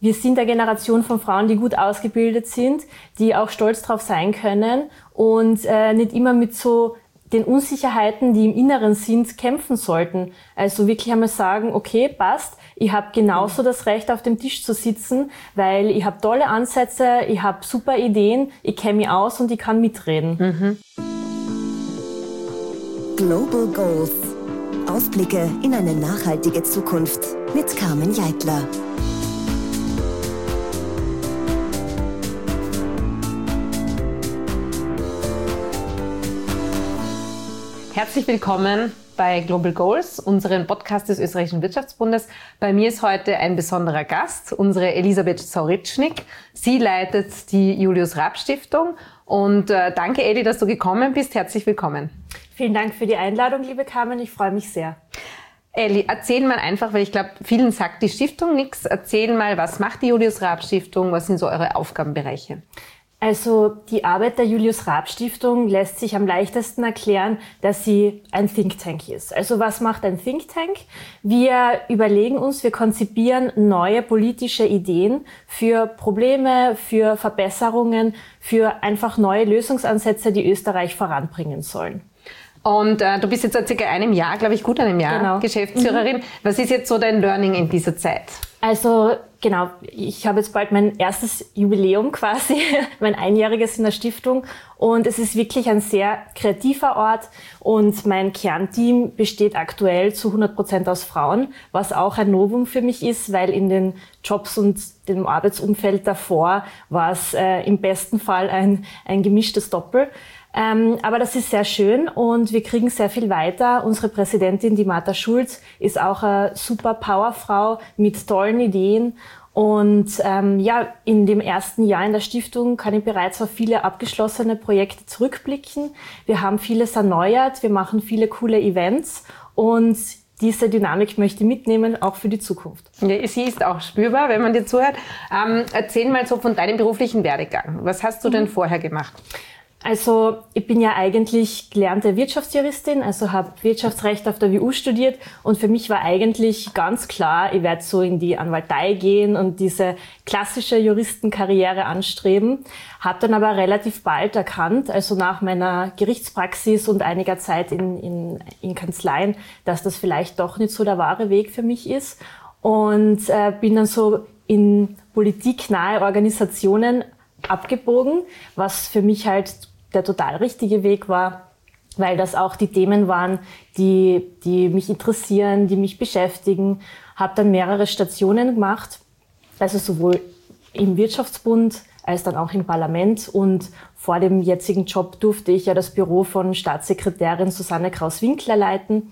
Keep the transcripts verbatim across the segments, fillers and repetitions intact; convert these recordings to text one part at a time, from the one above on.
wir sind eine Generation von Frauen, die gut ausgebildet sind, die auch stolz drauf sein können und äh, nicht immer mit so den Unsicherheiten, die im Inneren sind, kämpfen sollten. Also wirklich einmal sagen, okay, passt, ich habe genauso das Recht, auf dem Tisch zu sitzen, weil ich habe tolle Ansätze, ich habe super Ideen, ich kenne mich aus und ich kann mitreden. Mhm. Global Goals. Ausblicke in eine nachhaltige Zukunft mit Carmen Jeitler. Herzlich willkommen bei Global Goals, unserem Podcast des Österreichischen Wirtschaftsbundes. Bei mir ist heute ein besonderer Gast, unsere Elisabeth Zauritschnik. Sie leitet die Julius-Raab-Stiftung. Und äh, danke, Eli, dass du gekommen bist. Herzlich willkommen. Vielen Dank für die Einladung, liebe Carmen. Ich freue mich sehr. Eli, erzähl mal einfach, weil ich glaube, vielen sagt die Stiftung nichts. Erzähl mal, was macht die Julius-Raab-Stiftung? Was sind so eure Aufgabenbereiche? Also die Arbeit der Julius-Raab-Stiftung lässt sich am leichtesten erklären, dass sie ein Think Tank ist. Also was macht ein Think Tank? Wir überlegen uns, wir konzipieren neue politische Ideen für Probleme, für Verbesserungen, für einfach neue Lösungsansätze, die Österreich voranbringen sollen. Und äh, du bist jetzt seit circa einem Jahr, glaube ich, gut einem Jahr, genau. Geschäftsführerin. Mhm. Was ist jetzt so dein Learning in dieser Zeit? Also genau, ich habe jetzt bald mein erstes Jubiläum quasi, mein einjähriges in der Stiftung, und es ist wirklich ein sehr kreativer Ort und mein Kernteam besteht aktuell zu hundert Prozent aus Frauen, was auch ein Novum für mich ist, weil in den Jobs und dem Arbeitsumfeld davor war es äh, im besten Fall ein, ein gemischtes Doppel. Ähm, aber das ist sehr schön und wir kriegen sehr viel weiter. Unsere Präsidentin, die Martha Schulz, ist auch eine super Powerfrau mit tollen Ideen. Und ähm, ja, in dem ersten Jahr in der Stiftung kann ich bereits auf viele abgeschlossene Projekte zurückblicken. Wir haben vieles erneuert, wir machen viele coole Events und diese Dynamik möchte ich mitnehmen, auch für die Zukunft. Ja, sie ist auch spürbar, wenn man dir zuhört. Ähm, erzähl mal so von deinem beruflichen Werdegang. Was hast du denn vorher gemacht? Also ich bin ja eigentlich gelernte Wirtschaftsjuristin, also habe Wirtschaftsrecht auf der W U studiert und für mich war eigentlich ganz klar, ich werde so in die Anwaltei gehen und diese klassische Juristenkarriere anstreben. Habe dann aber relativ bald erkannt, also nach meiner Gerichtspraxis und einiger Zeit in, in, in Kanzleien, dass das vielleicht doch nicht so der wahre Weg für mich ist und äh, bin dann so in politiknahe Organisationen abgebogen, was für mich halt der total richtige Weg war, weil das auch die Themen waren, die, die mich interessieren, die mich beschäftigen. Habe dann mehrere Stationen gemacht, also sowohl im Wirtschaftsbund als dann auch im Parlament. Und vor dem jetzigen Job durfte ich ja das Büro von Staatssekretärin Susanne Kraus-Winkler leiten.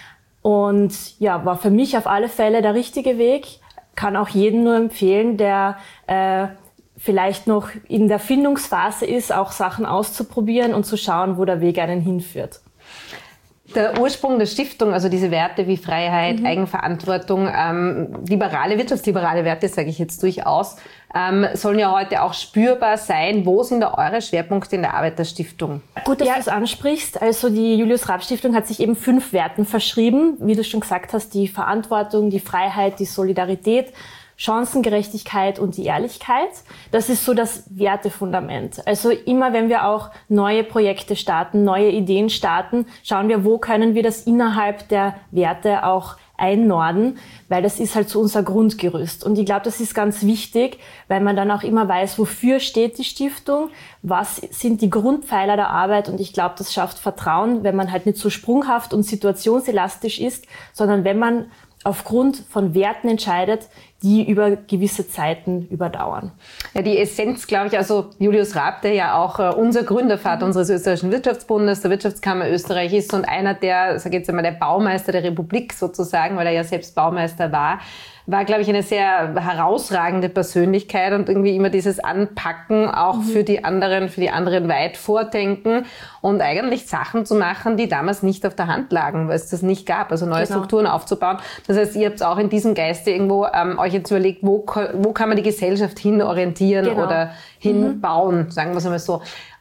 Und ja, war für mich auf alle Fälle der richtige Weg. Kann auch jedem nur empfehlen, der äh, vielleicht noch in der Findungsphase ist, auch Sachen auszuprobieren und zu schauen, wo der Weg einen hinführt. Der Ursprung der Stiftung, also diese Werte wie Freiheit, mhm. Eigenverantwortung, ähm, liberale, wirtschaftsliberale Werte, sage ich jetzt durchaus, ähm, sollen ja heute auch spürbar sein. Wo sind da eure Schwerpunkte in der Arbeit der Stiftung? Gut, dass ja. du es ansprichst. Also die Julius-Raab-Stiftung hat sich eben fünf Werten verschrieben. Wie du schon gesagt hast, die Verantwortung, die Freiheit, die Solidarität, Chancengerechtigkeit und die Ehrlichkeit. Das ist so das Wertefundament. Also immer, wenn wir auch neue Projekte starten, neue Ideen starten, schauen wir, wo können wir das innerhalb der Werte auch einnorden, weil das ist halt so unser Grundgerüst. Und ich glaube, das ist ganz wichtig, weil man dann auch immer weiß, wofür steht die Stiftung, was sind die Grundpfeiler der Arbeit. Und ich glaube, das schafft Vertrauen, wenn man halt nicht so sprunghaft und situationselastisch ist, sondern wenn man aufgrund von Werten entscheidet, die über gewisse Zeiten überdauern. Ja, die Essenz, glaube ich, also Julius Raab, der ja auch äh, unser Gründervater mhm. unseres österreichischen Wirtschaftsbundes, der Wirtschaftskammer Österreich ist und einer der, sag ich jetzt einmal, der Baumeister der Republik sozusagen, weil er ja selbst Baumeister war, war, glaube ich, eine sehr herausragende Persönlichkeit und irgendwie immer dieses Anpacken auch mhm. für die anderen, für die anderen weit vordenken und eigentlich Sachen zu machen, die damals nicht auf der Hand lagen, weil es das nicht gab, also neue genau. Strukturen aufzubauen. Das heißt, ihr habt auch in diesem Geiste irgendwo ähm, euch jetzt überlegt, wo, wo kann man die Gesellschaft hinorientieren genau. oder hinbauen, mhm. sagen wir es einmal so.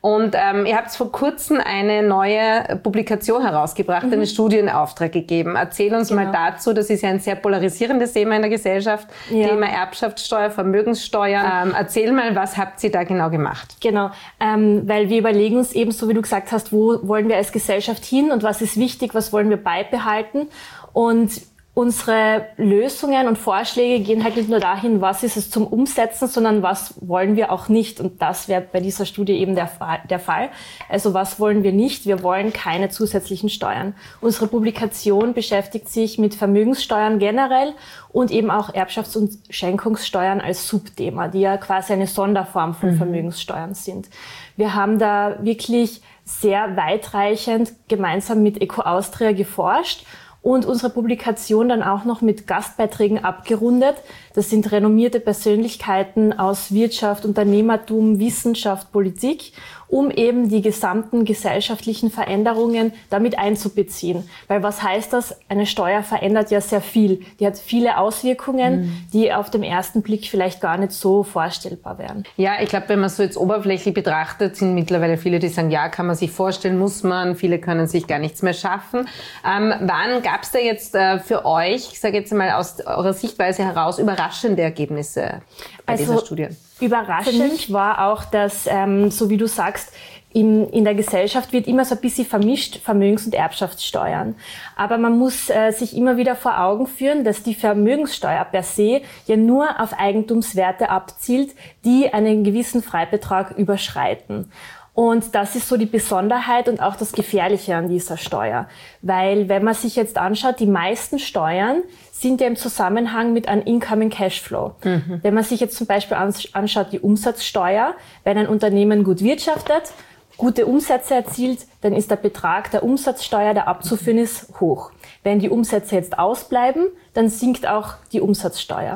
Und ähm, ihr habt vor kurzem eine neue Publikation herausgebracht, mhm. eine Studie in Auftrag gegeben. Erzähl uns genau. mal dazu, das ist ja ein sehr polarisierendes Thema in der Gesellschaft, ja. Thema Erbschaftssteuer, Vermögenssteuer. Ähm, erzähl mal, was habt ihr da genau gemacht? Genau, ähm, weil wir überlegen uns eben, so wie du gesagt hast, wo wollen wir als Gesellschaft hin und was ist wichtig, was wollen wir beibehalten. Und unsere Lösungen und Vorschläge gehen halt nicht nur dahin, was ist es zum Umsetzen, sondern was wollen wir auch nicht. Und das wäre bei dieser Studie eben der, der Fall. Also was wollen wir nicht? Wir wollen keine zusätzlichen Steuern. Unsere Publikation beschäftigt sich mit Vermögenssteuern generell und eben auch Erbschafts- und Schenkungssteuern als Subthema, die ja quasi eine Sonderform von mhm. Vermögenssteuern sind. Wir haben da wirklich sehr weitreichend gemeinsam mit Eco Austria geforscht und unsere Publikation dann auch noch mit Gastbeiträgen abgerundet. Das sind renommierte Persönlichkeiten aus Wirtschaft, Unternehmertum, Wissenschaft, Politik, um eben die gesamten gesellschaftlichen Veränderungen damit einzubeziehen. Weil was heißt das? Eine Steuer verändert ja sehr viel. Die hat viele Auswirkungen, mhm. die auf den ersten Blick vielleicht gar nicht so vorstellbar wären. Ja, ich glaube, wenn man so jetzt oberflächlich betrachtet, sind mittlerweile viele, die sagen, ja, kann man sich vorstellen, muss man. Viele können sich gar nichts mehr schaffen. Ähm, wann gab es da jetzt äh, für euch, ich sage jetzt mal aus eurer Sichtweise heraus, überraschende Ergebnisse bei also, dieser Studie? Überraschend für mich war auch, dass, ähm, so wie du sagst, in, in der Gesellschaft wird immer so ein bisschen vermischt Vermögens- und Erbschaftssteuern. Aber man muss äh, sich immer wieder vor Augen führen, dass die Vermögenssteuer per se ja nur auf Eigentumswerte abzielt, die einen gewissen Freibetrag überschreiten. Und das ist so die Besonderheit und auch das Gefährliche an dieser Steuer. Weil wenn man sich jetzt anschaut, die meisten Steuern sind ja im Zusammenhang mit einem Incoming Cashflow. Mhm. Wenn man sich jetzt zum Beispiel anschaut, die Umsatzsteuer, wenn ein Unternehmen gut wirtschaftet, gute Umsätze erzielt, dann ist der Betrag der Umsatzsteuer, der abzuführen ist, hoch. Wenn die Umsätze jetzt ausbleiben, dann sinkt auch die Umsatzsteuer.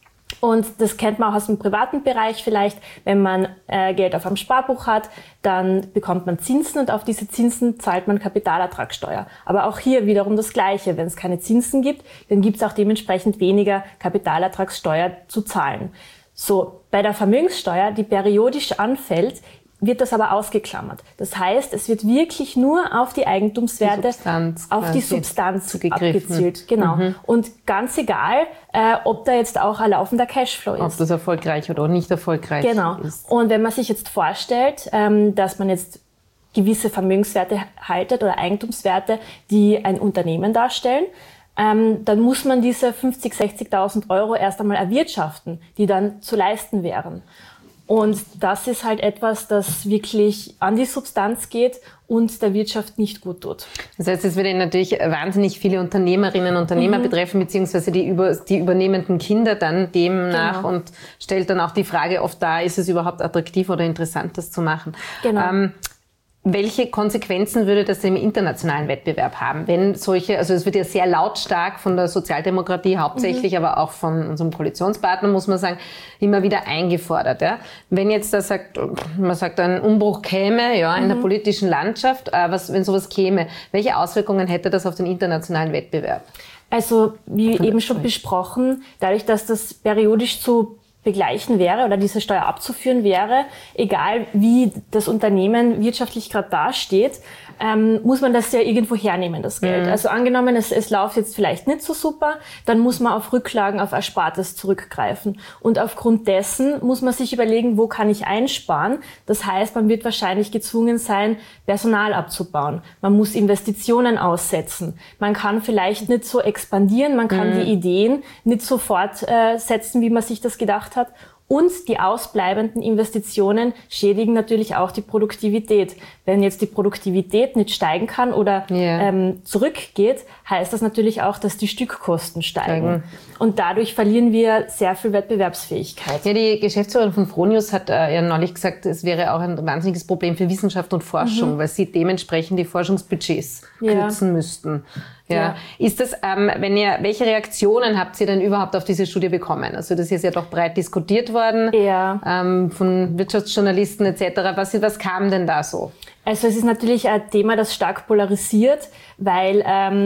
Und das kennt man auch aus dem privaten Bereich vielleicht. Wenn man äh, Geld auf einem Sparbuch hat, dann bekommt man Zinsen und auf diese Zinsen zahlt man Kapitalertragssteuer. Aber auch hier wiederum das Gleiche. Wenn es keine Zinsen gibt, dann gibt es auch dementsprechend weniger Kapitalertragssteuer zu zahlen. So, bei der Vermögenssteuer, die periodisch anfällt, wird das aber ausgeklammert. Das heißt, es wird wirklich nur auf die Eigentumswerte, die Substanz auf die Substanz abgezielt. Genau. Mhm. Und ganz egal, äh, ob da jetzt auch ein laufender Cashflow ist. Ob das erfolgreich oder nicht erfolgreich genau. ist. Und wenn man sich jetzt vorstellt, ähm, dass man jetzt gewisse Vermögenswerte haltet oder Eigentumswerte, die ein Unternehmen darstellen, ähm, dann muss man diese fünfzigtausend, sechzigtausend Euro erst einmal erwirtschaften, die dann zu leisten wären. Und das ist halt etwas, das wirklich an die Substanz geht und der Wirtschaft nicht gut tut. Das heißt, es würde natürlich wahnsinnig viele Unternehmerinnen und Unternehmer mhm. betreffen, beziehungsweise die, über, die übernehmenden Kinder dann demnach genau. und stellt dann auch die Frage oft dar, ist es überhaupt attraktiv oder interessant, das zu machen? Genau. Ähm, Welche Konsequenzen würde das im internationalen Wettbewerb haben, wenn solche, also es wird ja sehr lautstark von der Sozialdemokratie hauptsächlich, mhm. aber auch von unserem Koalitionspartner, muss man sagen, immer wieder eingefordert. Ja? Wenn jetzt da sagt, man sagt, ein Umbruch käme, ja, in mhm. der politischen Landschaft, äh, was, wenn sowas käme, welche Auswirkungen hätte das auf den internationalen Wettbewerb? Also, wie eben schon besprochen, dadurch, dass das periodisch zu begleichen wäre oder diese Steuer abzuführen wäre, egal wie das Unternehmen wirtschaftlich gerade dasteht, ähm, muss man das ja irgendwo hernehmen, das Geld. Mhm. Also angenommen, es, es läuft jetzt vielleicht nicht so super, dann muss man auf Rücklagen, auf Erspartes zurückgreifen. Und aufgrund dessen muss man sich überlegen, wo kann ich einsparen? Das heißt, man wird wahrscheinlich gezwungen sein, Personal abzubauen. Man muss Investitionen aussetzen. Man kann vielleicht nicht so expandieren, man kann mhm. die Ideen nicht so fortsetzen, wie man sich das gedacht hat. Und die ausbleibenden Investitionen schädigen natürlich auch die Produktivität. Wenn jetzt die Produktivität nicht steigen kann oder yeah. ähm, zurückgeht, heißt das natürlich auch, dass die Stückkosten steigen. Steigen. Und dadurch verlieren wir sehr viel Wettbewerbsfähigkeit. Ja, die Geschäftsführerin von Fronius hat äh, ja neulich gesagt, es wäre auch ein wahnsinniges Problem für Wissenschaft und Forschung, mhm. weil sie dementsprechend die Forschungsbudgets ja. kürzen müssten. Ja. ja. Ist das, ähm, wenn ihr, welche Reaktionen habt ihr denn überhaupt auf diese Studie bekommen? Also das ist ja doch breit diskutiert worden, ja. ähm, von Wirtschaftsjournalisten et cetera. Was, was kam denn da so? Also es ist natürlich ein Thema, das stark polarisiert, weil ähm,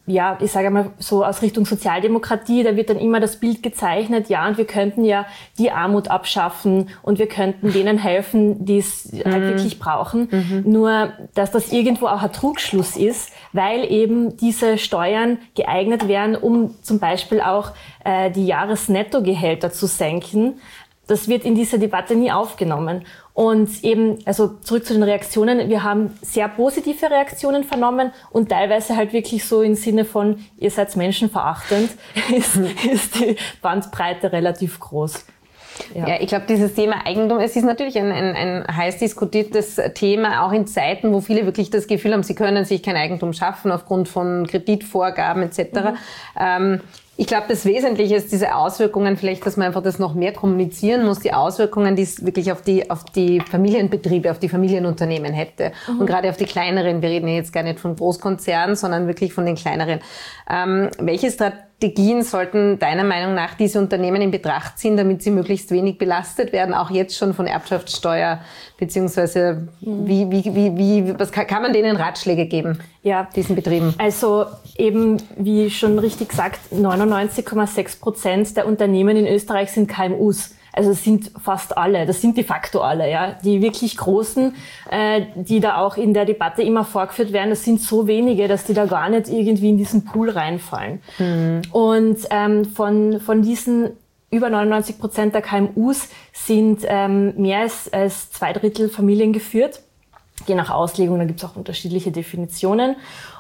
ja, ich sage mal so aus Richtung Sozialdemokratie, da wird dann immer das Bild gezeichnet, ja, und wir könnten ja die Armut abschaffen und wir könnten denen helfen, die es mhm. halt wirklich brauchen. Mhm. Nur, dass das irgendwo auch ein Trugschluss ist, weil eben diese Steuern geeignet wären, um zum Beispiel auch äh, die Jahresnettogehälter zu senken. Das wird in dieser Debatte nie aufgenommen. Und eben, also zurück zu den Reaktionen, wir haben sehr positive Reaktionen vernommen und teilweise halt wirklich so im Sinne von, ihr seid menschenverachtend, ist, ist die Bandbreite relativ groß. Ja, ja, ich glaube, dieses Thema Eigentum, es ist natürlich ein, ein, ein heiß diskutiertes Thema, auch in Zeiten, wo viele wirklich das Gefühl haben, sie können sich kein Eigentum schaffen aufgrund von Kreditvorgaben et cetera. Mhm. Ähm, Ich glaube, das Wesentliche ist diese Auswirkungen, vielleicht, dass man einfach das noch mehr kommunizieren muss, die Auswirkungen, die es wirklich auf die, auf die Familienbetriebe, auf die Familienunternehmen hätte. Mhm. Und gerade auf die kleineren, wir reden ja jetzt gar nicht von Großkonzernen, sondern wirklich von den kleineren. Ähm, welche Strategien sollten deiner Meinung nach diese Unternehmen in Betracht ziehen, damit sie möglichst wenig belastet werden, auch jetzt schon von Erbschaftssteuer, beziehungsweise mhm. wie, wie, wie, wie, was kann, kann man denen Ratschläge geben, ja, diesen Betrieben? Also eben, wie schon richtig gesagt, neunundneunzig Komma sechs Prozent der Unternehmen in Österreich sind K M Us. Also es sind fast alle, das sind de facto alle, ja. Die wirklich Großen, äh, die da auch in der Debatte immer vorgeführt werden, das sind so wenige, dass die da gar nicht irgendwie in diesen Pool reinfallen. Mhm. Und ähm, von, von diesen über neunundneunzig Prozent der K M Us sind ähm, mehr als, als zwei Drittel familiengeführt. Je nach Auslegung, da gibt es auch unterschiedliche Definitionen.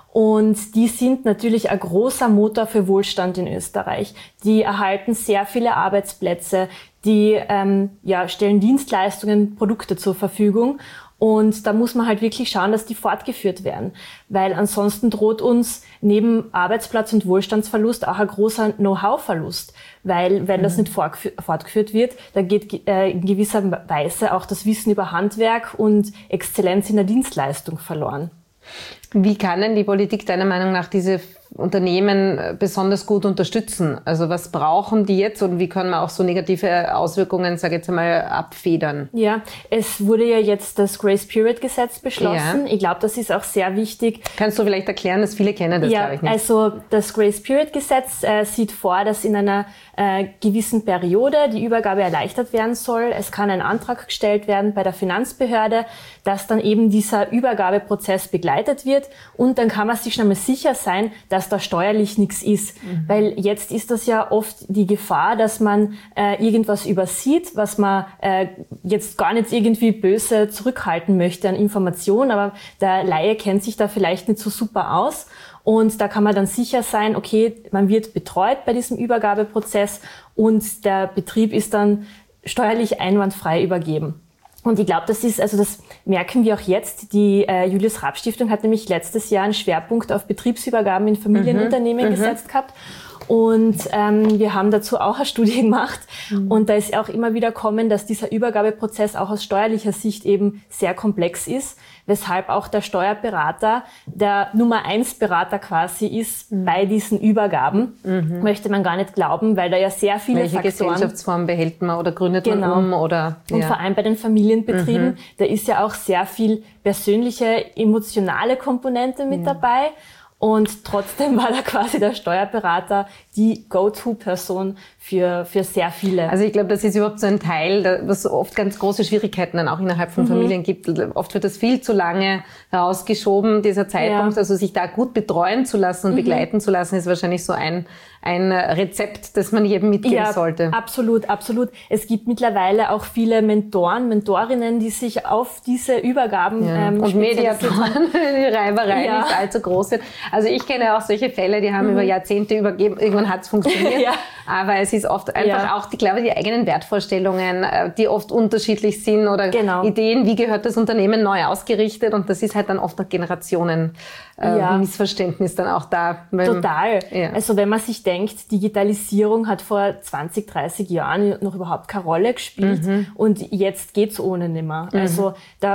Und die sind natürlich ein großer Motor für Wohlstand in Österreich. Die erhalten sehr viele Arbeitsplätze, die ähm, ja, stellen Dienstleistungen, Produkte zur Verfügung. Und da muss man halt wirklich schauen, dass die fortgeführt werden. Weil ansonsten droht uns neben Arbeitsplatz- und Wohlstandsverlust auch ein großer Know-how-Verlust. Weil wenn das nicht fortgeführt wird, dann geht äh, in gewisser Weise auch das Wissen über Handwerk und Exzellenz in der Dienstleistung verloren. Wie kann denn die Politik deiner Meinung nach diese Unternehmen besonders gut unterstützen? Also was brauchen die jetzt und wie können wir auch so negative Auswirkungen, sage ich jetzt einmal, abfedern? Ja, es wurde ja jetzt das Grace-Period-Gesetz beschlossen. Ja. Ich glaube, das ist auch sehr wichtig. Kannst du vielleicht erklären, dass viele kennen das, ja, glaube ich nicht. Also das Grace-Period-Gesetz äh, sieht vor, dass in einer äh, gewissen Periode die Übergabe erleichtert werden soll. Es kann ein Antrag gestellt werden bei der Finanzbehörde, dass dann eben dieser Übergabeprozess begleitet wird und dann kann man sich schon mal sicher sein, dass da steuerlich nichts ist. Mhm. Weil jetzt ist das ja oft die Gefahr, dass man äh, irgendwas übersieht, was man äh, jetzt gar nicht irgendwie böse zurückhalten möchte an Informationen, aber der Laie kennt sich da vielleicht nicht so super aus. Und da kann man dann sicher sein, okay, man wird betreut bei diesem Übergabeprozess und der Betrieb ist dann steuerlich einwandfrei übergeben. Und ich glaube, das ist, also das merken wir auch jetzt. Die äh, Julius-Raab-Stiftung hat nämlich letztes Jahr einen Schwerpunkt auf Betriebsübergaben in Familienunternehmen mhm, gesetzt gehabt. Und ähm, wir haben dazu auch eine Studie gemacht. Mhm. Und da ist auch immer wieder kommen, dass dieser Übergabeprozess auch aus steuerlicher Sicht eben sehr komplex ist, weshalb auch der Steuerberater der Nummer eins Berater quasi ist mhm. bei diesen Übergaben. Mhm. Möchte man gar nicht glauben, weil da ja sehr viele Welche Faktoren... Welche Gesellschaftsform behält man oder gründet genau. man um? Oder, ja. Und vor allem bei den Familienbetrieben, mhm. da ist ja auch sehr viel persönliche, emotionale Komponente mit ja. dabei. Und trotzdem war da quasi der Steuerberater die Go-To-Person für, für sehr viele. Also ich glaube, das ist überhaupt so ein Teil, was oft ganz große Schwierigkeiten dann auch innerhalb von mhm. Familien gibt. Oft wird das viel zu lange rausgeschoben, dieser Zeitpunkt. Ja. Also sich da gut betreuen zu lassen und mhm. begleiten zu lassen, ist wahrscheinlich so ein, ein Rezept, das man jedem mitgeben ja, sollte. Absolut, absolut. Es gibt mittlerweile auch viele Mentoren, Mentorinnen, die sich auf diese Übergaben ja. ähm, und Mediatoren, die Reiberei ja. nicht allzu groß wird. Also ich kenne auch solche Fälle, die haben mhm. über Jahrzehnte übergeben, irgendwann hat es funktioniert, ja. aber es ist oft einfach ja. auch, die, glaube ich, die eigenen Wertvorstellungen, die oft unterschiedlich sind oder genau. Ideen, wie gehört das Unternehmen neu ausgerichtet und das ist halt dann oft nach Generationen äh, ja. Missverständnis dann auch da. Wenn, Total. Ja. Also wenn man sich denkt, Digitalisierung hat vor zwanzig, dreißig Jahren noch überhaupt keine Rolle gespielt mhm. und jetzt geht's ohne nimmer. Mhm. Also da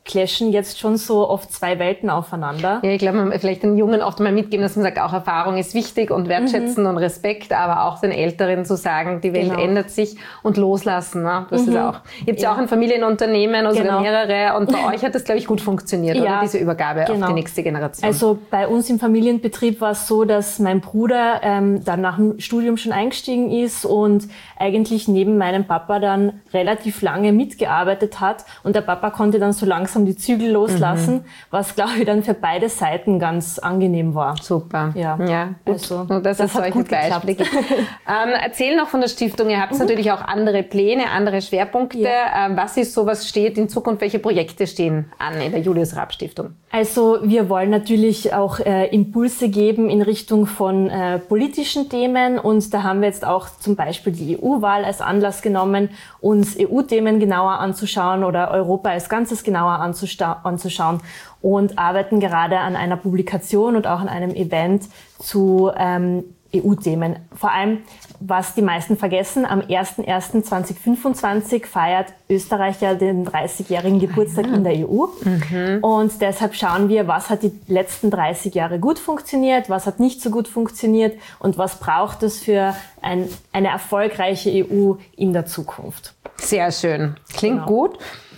clashen jetzt schon so oft zwei Welten aufeinander. Ja, ich glaube, man vielleicht den Jungen oft mal mitgeben, dass man sagt, auch Erfahrung ist wichtig und wertschätzen mhm. und Respekt, aber auch den Älteren zu sagen, die Welt genau. ändert sich und loslassen. Ne? Das mhm. ist auch. Ihr habt ja auch ein Familienunternehmen, also genau. mehrere, und bei euch hat das, glaube ich, gut funktioniert, ja, oder? Diese Übergabe genau. auf die nächste Generation. Also bei uns im Familienbetrieb war es so, dass mein Bruder ähm, dann nach dem Studium schon eingestiegen ist und eigentlich neben meinem Papa dann relativ lange mitgearbeitet hat und der Papa konnte dann so langsam die Zügel loslassen, mhm. was, glaube ich, dann für beide Seiten ganz angenehm war. Super. Ja, ja gut. Also, Nur, dass das es solche Beispiele gibt. ähm, erzähl noch von der Stiftung. Ihr habt mhm. natürlich auch andere Pläne, andere Schwerpunkte. Ja. Ähm, was ist so, was steht in Zukunft? Welche Projekte stehen an in der Julius-Raab-Stiftung? Also wir wollen natürlich auch äh, Impulse geben in Richtung von äh, politischen Themen und da haben wir jetzt auch zum Beispiel die E U-Wahl als Anlass genommen, uns E U-Themen genauer anzuschauen oder Europa als Ganzes genauer anzuschauen und arbeiten gerade an einer Publikation und auch an einem Event zu ähm, E U-Themen. Vor allem, was die meisten vergessen, am erster erster zweitausendfünfundzwanzig feiert Österreich ja den dreißigjährigen Geburtstag in der E U. Mhm. Und deshalb schauen wir, was hat die letzten dreißig Jahre gut funktioniert, was hat nicht so gut funktioniert und was braucht es für ein, eine erfolgreiche E U in der Zukunft. Sehr schön. Klingt genau. gut.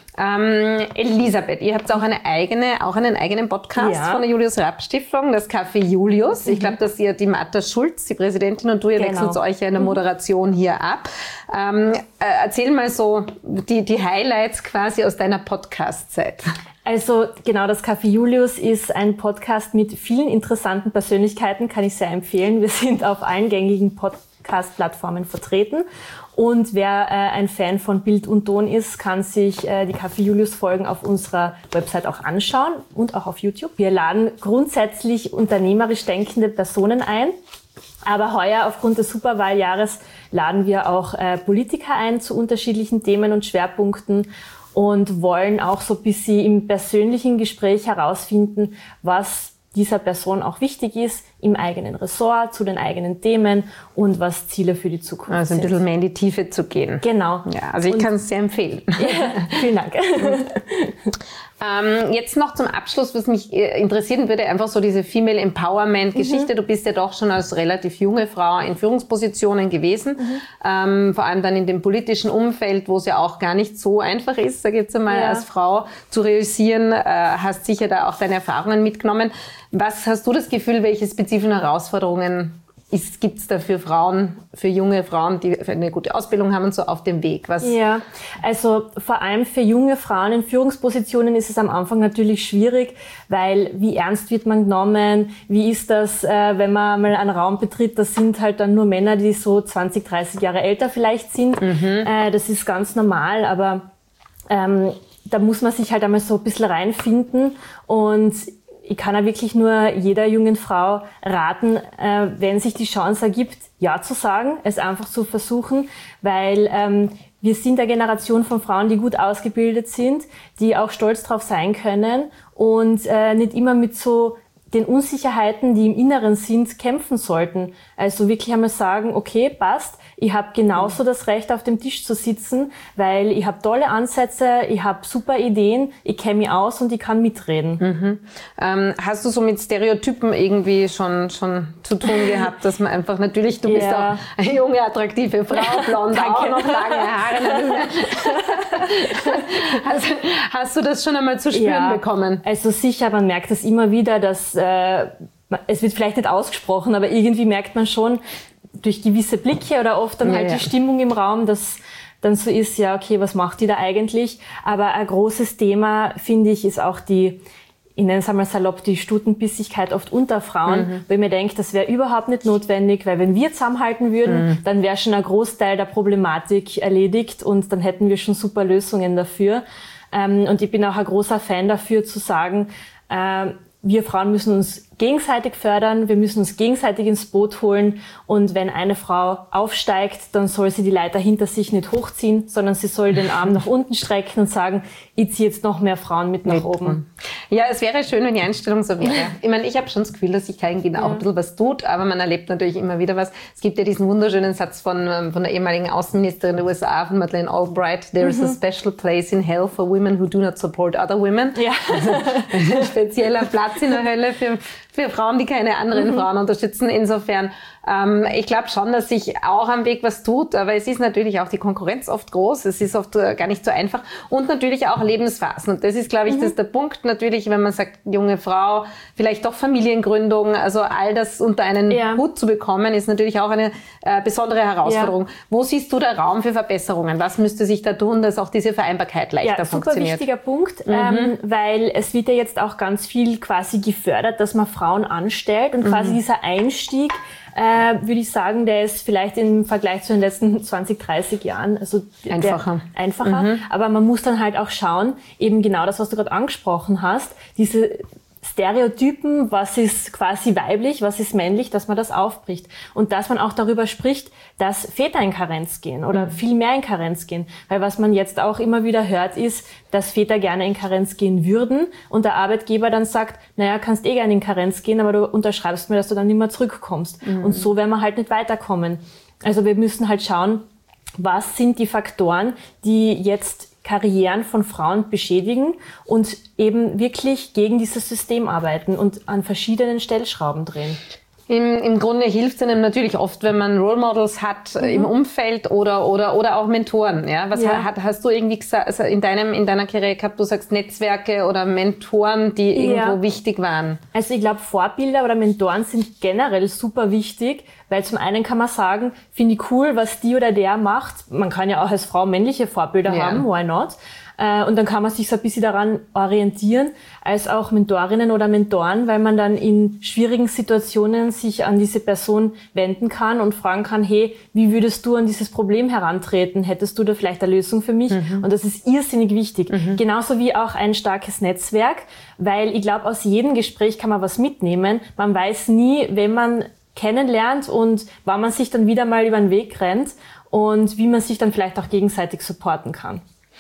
Ähm, Elisabeth, ihr habt auch eine eigene, auch einen eigenen Podcast ja. von der Julius-Raab-Stiftung, das Café Julius. Mhm. Ich glaube, dass ihr die Martha Schulz, die Präsidentin, und du, ihr genau. wechselt euch ja in der Moderation hier ab. Ähm, äh, erzähl mal so die, die Highlights quasi aus deiner Podcast-Zeit. Also genau, das Café Julius ist ein Podcast mit vielen interessanten Persönlichkeiten, kann ich sehr empfehlen. Wir sind auf allen gängigen Podcast-Plattformen vertreten. Und wer äh, ein Fan von Bild und Ton ist, kann sich äh, die Café Julius Folgen auf unserer Website auch anschauen und auch auf YouTube. Wir laden grundsätzlich unternehmerisch denkende Personen ein. Aber heuer aufgrund des Superwahljahres laden wir auch äh, Politiker ein zu unterschiedlichen Themen und Schwerpunkten und wollen auch so ein bisschen im persönlichen Gespräch herausfinden, was dieser Person auch wichtig ist im eigenen Ressort, zu den eigenen Themen und was Ziele für die Zukunft sind. Also ein bisschen mehr in die Tiefe zu gehen. Genau. Ja, also ich kann es sehr empfehlen. Ja, vielen Dank. ähm, jetzt noch zum Abschluss, was mich interessieren würde, einfach so diese Female Empowerment Geschichte. Mhm. Du bist ja doch schon als relativ junge Frau in Führungspositionen gewesen, mhm. ähm, vor allem dann in dem politischen Umfeld, wo es ja auch gar nicht so einfach ist, sag ich jetzt einmal, ja. als Frau zu reüssieren, äh, hast sicher da auch deine Erfahrungen mitgenommen. Was hast du das Gefühl, welche spezifischen Herausforderungen gibt es da für Frauen, für junge Frauen, die eine gute Ausbildung haben und so auf dem Weg? Was ja, also vor allem für junge Frauen in Führungspositionen ist es am Anfang natürlich schwierig, weil wie ernst wird man genommen? Wie ist das, äh, wenn man mal einen Raum betritt? Das sind halt dann nur Männer, die so zwanzig, dreißig Jahre älter vielleicht sind. Mhm. Äh, das ist ganz normal, aber ähm, da muss man sich halt einmal so ein bisschen reinfinden und ich kann ja wirklich nur jeder jungen Frau raten, äh, wenn sich die Chance ergibt, Ja zu sagen, es einfach zu versuchen, weil ähm, wir sind eine Generation von Frauen, die gut ausgebildet sind, die auch stolz drauf sein können und äh, nicht immer mit so den Unsicherheiten, die im Inneren sind, kämpfen sollten. Also wirklich einmal sagen, okay, passt, ich habe genauso das Recht, auf dem Tisch zu sitzen, weil ich habe tolle Ansätze, ich habe super Ideen, ich kenne mich aus und ich kann mitreden. Mhm. Ähm, hast du so mit Stereotypen irgendwie schon schon zu tun gehabt, dass man einfach natürlich, du bist ja. auch eine junge, attraktive Frau, blond, auch noch lange Haare. hast, hast du das schon einmal zu spüren ja. bekommen? Also sicher, man merkt es immer wieder, dass äh, es wird vielleicht nicht ausgesprochen, aber irgendwie merkt man schon, durch gewisse Blicke oder oft dann halt ja, ja. die Stimmung im Raum, dass dann so ist, ja, okay, was macht die da eigentlich? Aber ein großes Thema, finde ich, ist auch die, ich nenne es einmal salopp, die Stutenbissigkeit oft unter Frauen, mhm. weil ich mir denke, das wäre überhaupt nicht notwendig, weil wenn wir zusammenhalten würden, mhm. dann wäre schon ein Großteil der Problematik erledigt und dann hätten wir schon super Lösungen dafür. Und ich bin auch ein großer Fan dafür, zu sagen, wir Frauen müssen uns gegenseitig fördern, wir müssen uns gegenseitig ins Boot holen und wenn eine Frau aufsteigt, dann soll sie die Leiter hinter sich nicht hochziehen, sondern sie soll den Arm nach unten strecken und sagen, ich ziehe jetzt noch mehr Frauen mit nach oben. Ja, es wäre schön, wenn die Einstellung so wäre. Ich meine, ich habe schon das Gefühl, dass sich dahingehend auch ein bisschen was tut, aber man erlebt natürlich immer wieder was. Es gibt ja diesen wunderschönen Satz von, von der ehemaligen Außenministerin der U S A, von Madeleine Albright, there is a special place in hell for women who do not support other women. Ja. Also ein spezieller Platz in der Hölle für für Frauen, die keine anderen mhm. Frauen unterstützen. Insofern, ähm, ich glaube schon, dass sich auch am Weg was tut, aber es ist natürlich auch die Konkurrenz oft groß, es ist oft äh, gar nicht so einfach und natürlich auch Lebensphasen. Und das ist, glaube ich, mhm. das ist der Punkt natürlich, wenn man sagt, junge Frau, vielleicht doch Familiengründung, also all das unter einen ja. Hut zu bekommen, ist natürlich auch eine äh, besondere Herausforderung. Ja. Wo siehst du da Raum für Verbesserungen? Was müsste sich da tun, dass auch diese Vereinbarkeit leichter ja, funktioniert? Super wichtiger Punkt, mhm. ähm, weil es wird ja jetzt auch ganz viel quasi gefördert, dass man Frauen anstellt und quasi mhm. dieser Einstieg, äh, würde ich sagen, der ist vielleicht im Vergleich zu den letzten zwanzig, dreißig Jahren also einfacher. Der, einfacher. Mhm. Aber man muss dann halt auch schauen, eben genau das, was du gerade angesprochen hast, diese Stereotypen, was ist quasi weiblich, was ist männlich, dass man das aufbricht. Und dass man auch darüber spricht, dass Väter in Karenz gehen oder viel mehr in Karenz gehen. Weil was man jetzt auch immer wieder hört, ist, dass Väter gerne in Karenz gehen würden und der Arbeitgeber dann sagt, naja, kannst eh gerne in Karenz gehen, aber du unterschreibst mir, dass du dann nicht mehr zurückkommst. Mhm. Und so werden wir halt nicht weiterkommen. Also wir müssen halt schauen, was sind die Faktoren, die jetzt Karrieren von Frauen beschädigen und eben wirklich gegen dieses System arbeiten und an verschiedenen Stellschrauben drehen. Im, Im Grunde hilft es einem natürlich oft, wenn man Role Models hat mhm. im Umfeld oder oder oder auch Mentoren. Ja, was ja. Hat, hast du irgendwie gesagt, also in deinem in deiner Karriere gehabt? Du sagst Netzwerke oder Mentoren, die irgendwo ja. wichtig waren. Also ich glaube, Vorbilder oder Mentoren sind generell super wichtig, weil zum einen kann man sagen, finde ich cool, was die oder der macht. Man kann ja auch als Frau männliche Vorbilder ja. haben, why not? Und dann kann man sich so ein bisschen daran orientieren, als auch Mentorinnen oder Mentoren, weil man dann in schwierigen Situationen sich an diese Person wenden kann und fragen kann, hey, wie würdest du an dieses Problem herantreten? Hättest du da vielleicht eine Lösung für mich? Mhm. Und das ist irrsinnig wichtig. Mhm. Genauso wie auch ein starkes Netzwerk, weil ich glaube, aus jedem Gespräch kann man was mitnehmen. Man weiß nie, wenn man kennenlernt und wann man sich dann wieder mal über den Weg rennt und wie man sich dann vielleicht auch gegenseitig supporten kann.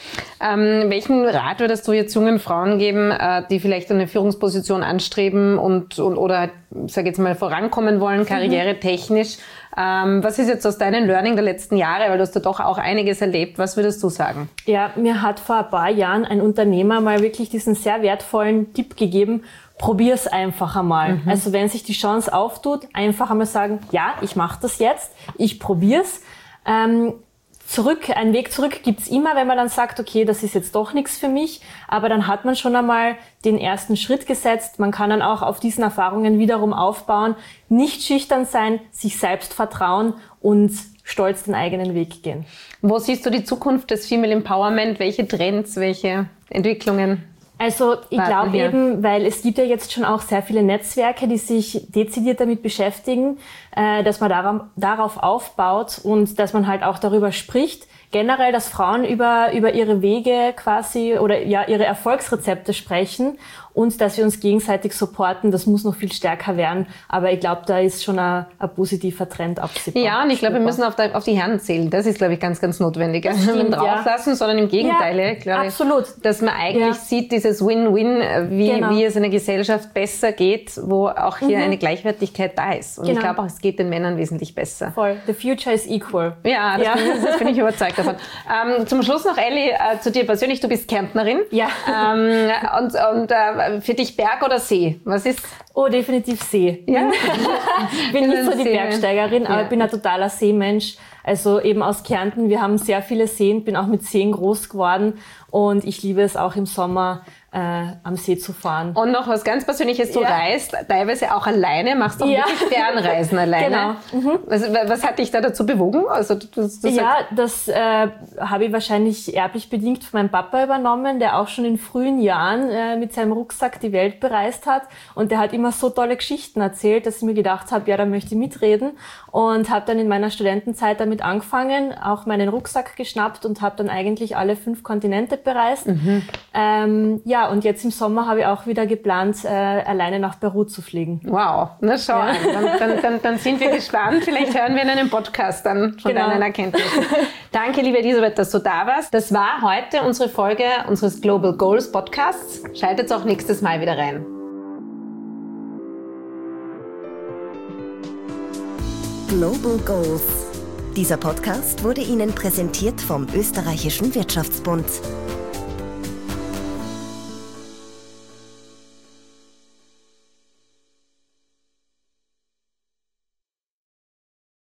Ähm, welchen Rat würdest du jetzt jungen Frauen geben, äh, die vielleicht eine Führungsposition anstreben und, und oder, sag jetzt mal, vorankommen wollen, karrieretechnisch? Ähm, was ist jetzt aus deinem Learning der letzten Jahre, weil du hast da doch auch einiges erlebt, was würdest du sagen? Ja, mir hat vor ein paar Jahren ein Unternehmer mal wirklich diesen sehr wertvollen Tipp gegeben, probier's einfach einmal. Mhm. Also wenn sich die Chance auftut, einfach einmal sagen, ja, ich mache das jetzt, ich probier's. Ähm, Zurück, einen Weg zurück gibt's immer, wenn man dann sagt, okay, das ist jetzt doch nichts für mich, aber dann hat man schon einmal den ersten Schritt gesetzt. Man kann dann auch auf diesen Erfahrungen wiederum aufbauen, nicht schüchtern sein, sich selbst vertrauen und stolz den eigenen Weg gehen. Wo siehst du die Zukunft des Female Empowerment? Welche Trends, welche Entwicklungen? Also ich glaube eben, weil es gibt ja jetzt schon auch sehr viele Netzwerke, die sich dezidiert damit beschäftigen, äh, dass man darauf, darauf aufbaut und dass man halt auch darüber spricht. Generell, dass Frauen über über ihre Wege quasi oder ja ihre Erfolgsrezepte sprechen und dass wir uns gegenseitig supporten, das muss noch viel stärker werden. Aber ich glaube, da ist schon ein, ein positiver Trend absehbar. Ja, und ich glaube, wir müssen auf, der, auf die Herren zählen. Das ist, glaube ich, ganz, ganz notwendig. Das stimmt, nicht drauflassen, ja. sondern im Gegenteil. Ja, ich glaube, absolut. Dass man eigentlich ja. sieht, dieses Win-Win, wie, genau. wie es in der Gesellschaft besser geht, wo auch hier mhm. eine Gleichwertigkeit da ist. Und genau. ich glaube auch, es geht den Männern wesentlich besser. Voll. The future is equal. Ja, das, ja. Bin, das bin ich überzeugt davon. Ähm, zum Schluss noch, Elli, äh, zu dir persönlich. Du bist Kärntnerin. Ja. Ähm, und und äh, für dich Berg oder See? Was ist? Oh, definitiv See. Ja? Ich bin nicht so die Bergsteigerin, aber ja. ich bin ein totaler Seemensch. Also eben aus Kärnten, wir haben sehr viele Seen, bin auch mit Seen groß geworden und ich liebe es auch im Sommer äh, am See zu fahren. Und noch was ganz Persönliches, du ja. reist teilweise auch alleine, machst auch ja. wirklich Fernreisen alleine. Genau. Mhm. Was, was hat dich da dazu bewogen? Also, du, du ja, das äh, habe ich wahrscheinlich erblich bedingt von meinem Papa übernommen, der auch schon in frühen Jahren äh, mit seinem Rucksack die Welt bereist hat und der hat immer immer so tolle Geschichten erzählt, dass ich mir gedacht habe, ja, da möchte ich mitreden und habe dann in meiner Studentenzeit damit angefangen, auch meinen Rucksack geschnappt und habe dann eigentlich alle fünf Kontinente bereist. Mhm. Ähm, ja, und jetzt im Sommer habe ich auch wieder geplant, äh, alleine nach Peru zu fliegen. Wow, na schau ja. an. Dann, dann, dann, dann sind wir gespannt. Vielleicht hören wir in einem Podcast dann von genau. deinen Erkenntnissen. Danke, liebe Elisabeth, dass du da warst. Das war heute unsere Folge unseres Global Goals Podcasts. Schaltet auch nächstes Mal wieder rein. Global Goals. Dieser Podcast wurde Ihnen präsentiert vom Österreichischen Wirtschaftsbund.